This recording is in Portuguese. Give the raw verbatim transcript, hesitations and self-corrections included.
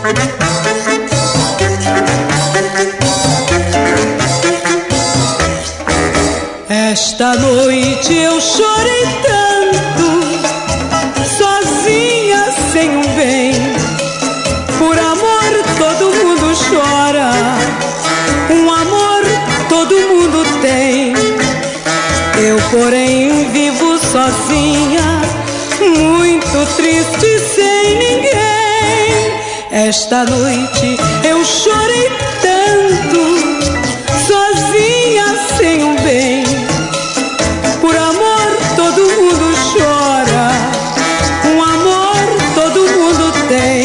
Esta noite eu chorei tanto, sozinha sem um bem. Por amor todo mundo chora, um amor todo mundo tem. Eu, porém, vivo sozinha, muito triste sem ninguém. Esta noite eu chorei tanto, sozinha sem um bem. Por amor todo mundo chora, um amor todo mundo tem.